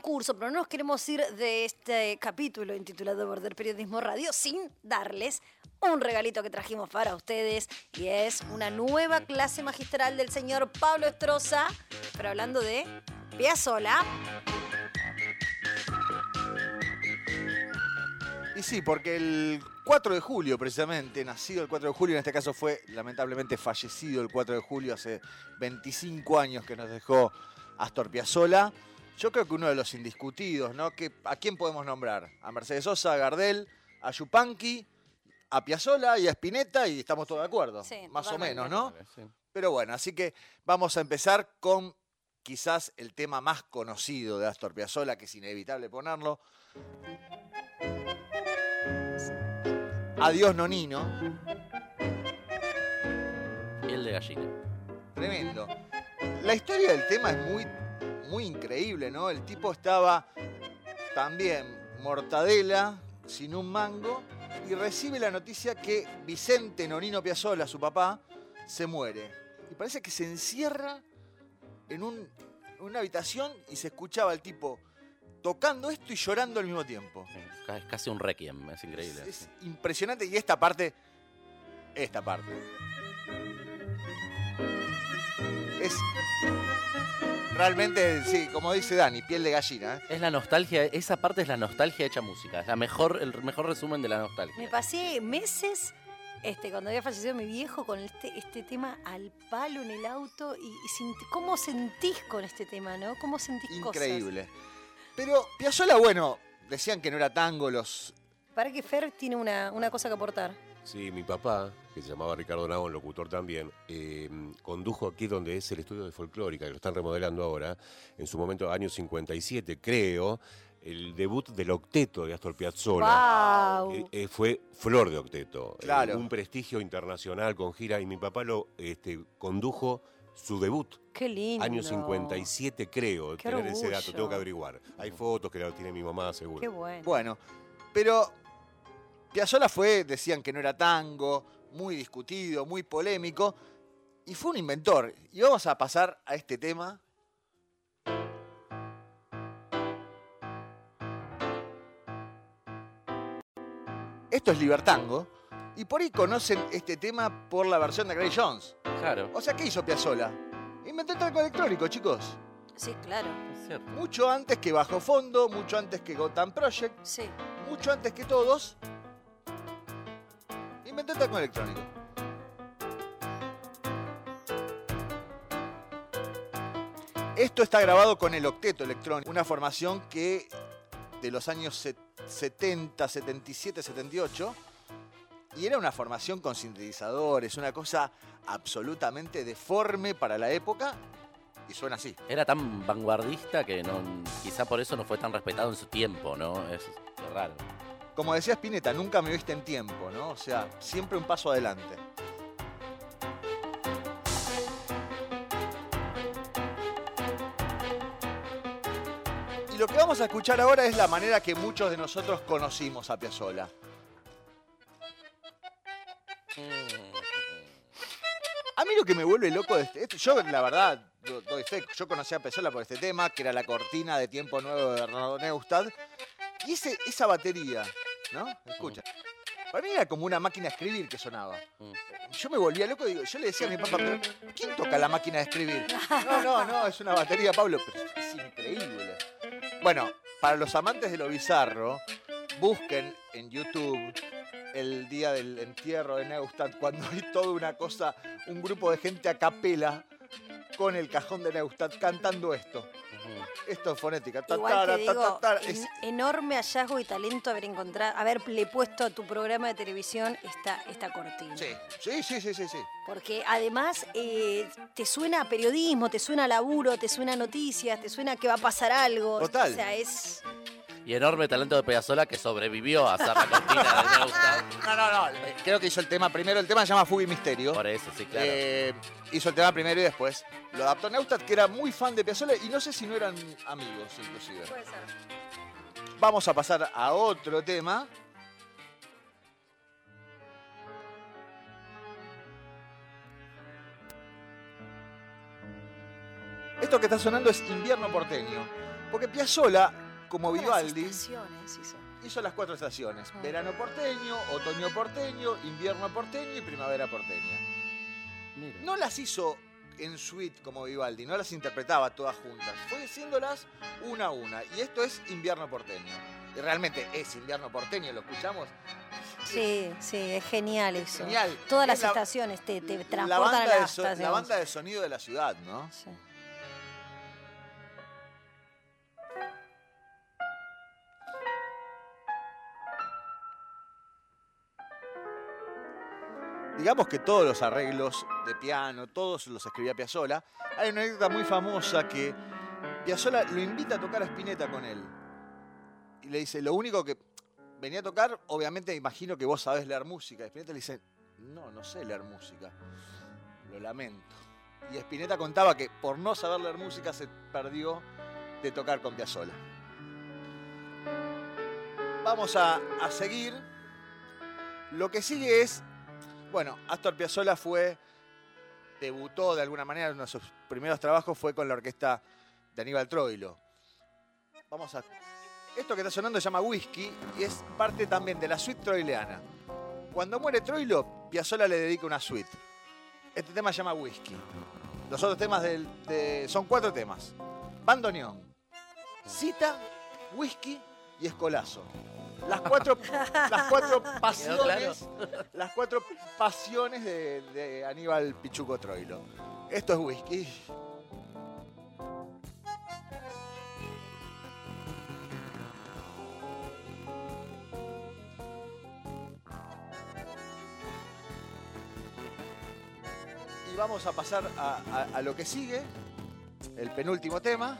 concurso, pero no nos queremos ir de este capítulo intitulado Border Periodismo Radio sin darles un regalito que trajimos para ustedes, y es una nueva clase magistral del señor Pablo Estroza, pero hablando de Piazzolla. Y sí, porque el 4 de julio, precisamente, nacido el 4 de julio, en este caso fue lamentablemente fallecido el 4 de julio, hace 25 años que nos dejó Astor Piazzolla. Yo creo que uno de los indiscutidos, ¿no? ¿A quién podemos nombrar? A Mercedes Sosa, a Gardel, a Yupanqui, a Piazzolla y a Spinetta, y estamos todos de acuerdo. Sí, más totalmente. o menos, ¿no? Sí. Pero bueno, así que vamos a empezar con quizás el tema más conocido de Astor Piazzolla, que es inevitable ponerlo. Adiós, Nonino. Piel de gallina. Tremendo. La historia del tema es muy increíble, ¿no? El tipo estaba también mortadela, sin un mango, y recibe la noticia que Vicente Nonino Piazzolla, su papá, se muere. Y parece que se encierra en una habitación y se escuchaba al tipo tocando esto y llorando al mismo tiempo. Es casi un requiem, es increíble. Es impresionante. Y esta parte. Es realmente, sí, como dice Dani, piel de gallina. Es la nostalgia, esa parte es la nostalgia hecha música. Es el mejor resumen de la nostalgia. Me pasé meses cuando había fallecido mi viejo con este tema al palo en el auto y ¿cómo sentís con este tema, no? ¿Cómo sentís Increíble. Pero Piazzolla, bueno, decían que no era tango los... Para que Fer tiene una cosa que aportar. Sí, mi papá, que se llamaba Ricardo Navon, locutor también, condujo aquí donde es el estudio de folclórica, que lo están remodelando ahora, en su momento, año 57, creo, el debut del octeto de Astor Piazzolla. ¡Wow! Fue Flor de Octeto. Claro. Un prestigio internacional con gira, y mi papá lo condujo su debut. ¡Qué lindo! Año 57, creo, ¡Qué tener ese dato, orgullo! tengo que averiguar. Hay fotos que la tiene mi mamá, seguro. ¡Qué bueno! Bueno, pero Piazzolla decían que no era tango, muy discutido, muy polémico, y fue un inventor. Y vamos a pasar a este tema. Esto es Libertango, y por ahí conocen este tema por la versión de Gray Jones. Claro, O sea, ¿qué hizo Piazzolla? Inventó el tango electrónico, chicos. Sí, claro. es cierto. Mucho antes que Bajo Fondo, mucho antes que Gotham Project, Sí. mucho antes que todos, inventó el tango electrónico. Esto está grabado con el octeto electrónico, una formación que de los años 70, 77, 78, y era una formación con sintetizadores, una cosa absolutamente deforme para la época, y suena así. Era tan vanguardista que quizá por eso no fue tan respetado en su tiempo, ¿no? Es raro. Como decía Spinetta, nunca me viste en tiempo, ¿no? O sea, siempre un paso adelante. Y lo que vamos a escuchar ahora es la manera que muchos de nosotros conocimos a Piazzolla. A mí lo que me vuelve loco de esto, yo la verdad doy fe, yo conocí a Piazzolla por este tema, que era la cortina de Tiempo Nuevo de Bernardo Neustadt, y esa batería, ¿no? Escucha. Para mí era como una máquina de escribir que sonaba. Yo me volvía loco, yo le decía a mi papá, ¿pero quién toca la máquina de escribir? No, es una batería, Pablo, pero es increíble. Bueno, para los amantes de lo bizarro, busquen en YouTube el día del entierro de Neustadt, cuando hay toda una cosa, un grupo de gente a capela con el cajón de Neustadt cantando esto. Esto es fonética. Igual te digo, enorme hallazgo y talento haberle puesto a tu programa de televisión esta cortina. Sí. Porque además te suena a periodismo, te suena a laburo, te suena a noticias, te suena a que va a pasar algo. Total. O sea, es... Y enorme talento de Piazzolla que sobrevivió a hacer la cortina de Neustadt. No. Creo que hizo el tema primero. El tema se llama Fuga y Misterio. Por eso, sí, claro. Hizo el tema primero y después lo adaptó Neustadt, que era muy fan de Piazzolla, y no sé si no eran amigos, inclusive. Puede ser. Vamos a pasar a otro tema. Esto que está sonando es Invierno Porteño. Porque Piazzolla, como Todas las Vivaldi, estaciones hizo las 4 estaciones. Ah. Verano porteño, otoño porteño, invierno porteño y primavera porteña. Mira. No las hizo en suite como Vivaldi, no las interpretaba todas juntas. Fue haciéndolas una a una. Y esto es invierno porteño. Y realmente es invierno porteño, ¿lo escuchamos? Sí, es genial eso. Genial. Todas Es las la- estaciones te La transportan a banda, las la banda estaciones. de sonido de la ciudad, ¿no? Sí. Digamos que todos los arreglos de piano, todos los escribía Piazzolla. Hay una anécdota muy famosa que Piazzolla lo invita a tocar a Spinetta con él. Y le dice, lo único que venía a tocar, obviamente imagino que vos sabés leer música. Y Spinetta le dice, no sé leer música. Lo lamento. Y Spinetta contaba que por no saber leer música se perdió de tocar con Piazzolla. Vamos a seguir. Lo que sigue es, bueno, Astor Piazzolla debutó de alguna manera, uno de sus primeros trabajos fue con la orquesta de Aníbal Troilo. Esto que está sonando se llama Whisky y es parte también de la suite troileana. Cuando muere Troilo, Piazzolla le dedica una suite. Este tema se llama Whisky. Los otros temas son 4 temas. Bandoneón, Cita, Whisky y Escolazo. Las cuatro pasiones, las 4 pasiones de Aníbal Pichuco Troilo. Esto es Whisky. Y vamos a pasar a lo que sigue, el penúltimo tema.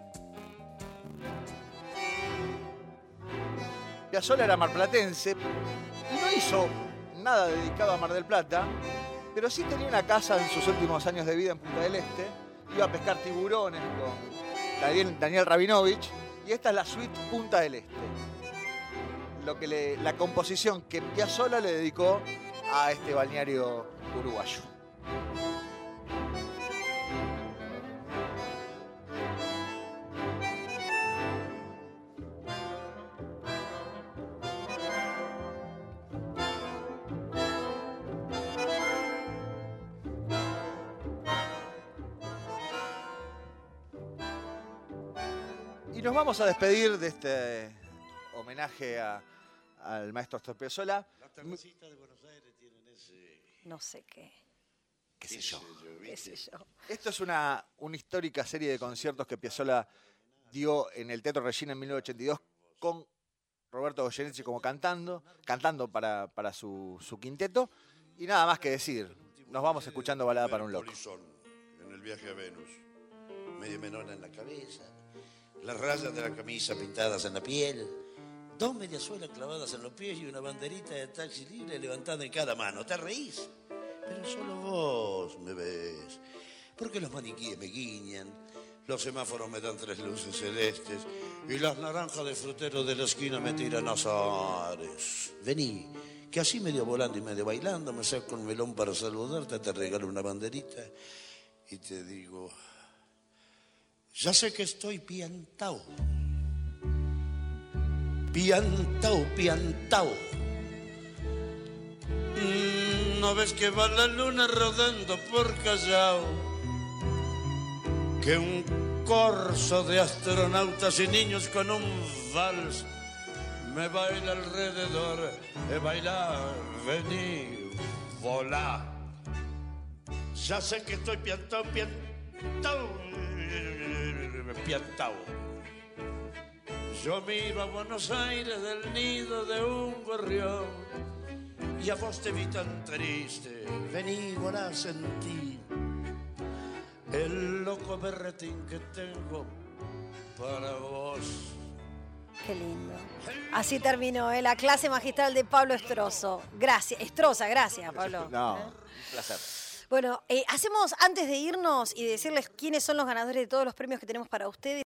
Piazzolla era marplatense y no hizo nada dedicado a Mar del Plata, pero sí tenía una casa en sus últimos años de vida en Punta del Este. Iba a pescar tiburones con Daniel Rabinovich y esta es la suite Punta del Este. La composición que Piazzolla le dedicó a este balneario uruguayo. Y nos vamos a despedir de este homenaje al maestro Astor Piazzolla. Las terracitas de Buenos Aires tienen ese... No sé qué. ¿Qué sé yo? ¿Qué sé yo? Esto es una histórica serie de conciertos que Piazzolla dio en el Teatro Regina en 1982 con Roberto Goyeneche como cantando para su quinteto. Y nada más que decir, nos vamos escuchando Balada para un loco. Polizón, en el viaje a Venus. Medio menona en la cabeza, las rayas de la camisa pintadas en la piel, 2 mediasuelas clavadas en los pies y una banderita de taxi libre levantada en cada mano. ¿Te reís? Pero solo vos me ves. Porque los maniquíes me guiñan, los semáforos me dan 3 luces celestes y las naranjas de frutero de la esquina me tiran azares. Vení, que así medio volando y medio bailando me saco un melón para saludarte, te regalo una banderita y te digo... Ya sé que estoy piantao. Piantao. ¿No ves que va la luna rodando por Callao? Que un corso de astronautas y niños con un vals me baila alrededor. Baila, vení, volá. Ya sé que estoy piantao. Yo miro a Buenos Aires del nido de un gorrión y a vos te vi tan triste. Vení, volá, sentí el loco berretín que tengo para vos. Qué lindo. Así terminó la clase magistral de Pablo Estroza. Gracias, Pablo. No, un placer. Bueno, hacemos, antes de irnos y decirles quiénes son los ganadores de todos los premios que tenemos para ustedes,